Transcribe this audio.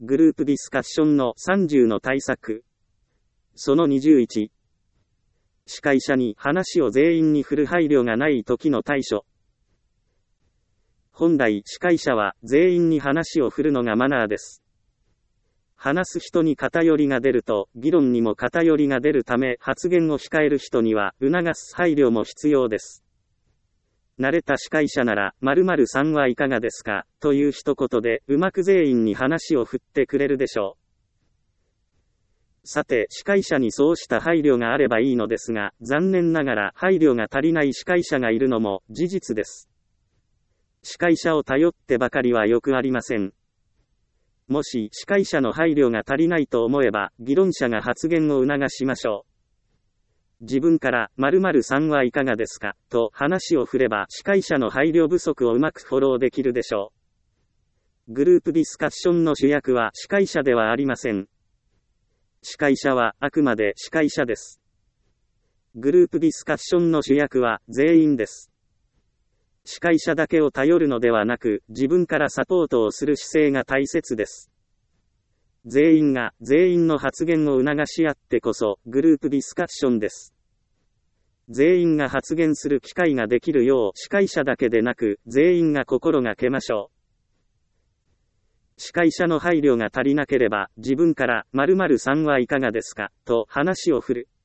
グループディスカッションの30の対策。その21。司会者に話を全員に振る配慮がない時の対処。本来司会者は全員に話を振るのがマナーです。話す人に偏りが出ると議論にも偏りが出るため発言を控える人には促す配慮も必要です。慣れた司会者なら〇〇さんはいかがですかという一言でうまく全員に話を振ってくれるでしょう。さて司会者にそうした配慮があればいいのですが、残念ながら配慮が足りない司会者がいるのも事実です。司会者を頼ってばかりはよくありません。もし司会者の配慮が足りないと思えば議論者が発言を促しましょう。自分から〇〇さんはいかがですかと話を振れば司会者の配慮不足をうまくフォローできるでしょう。グループディスカッションの主役は司会者ではありません。司会者はあくまで司会者です。グループディスカッションの主役は全員です。司会者だけを頼るのではなく、自分からサポートをする姿勢が大切です。全員が全員の発言を促し合ってこそ、グループディスカッションです。全員が発言する機会ができるよう、司会者だけでなく、全員が心がけましょう。司会者の配慮が足りなければ、自分から〇〇さんはいかがですかと話を振る。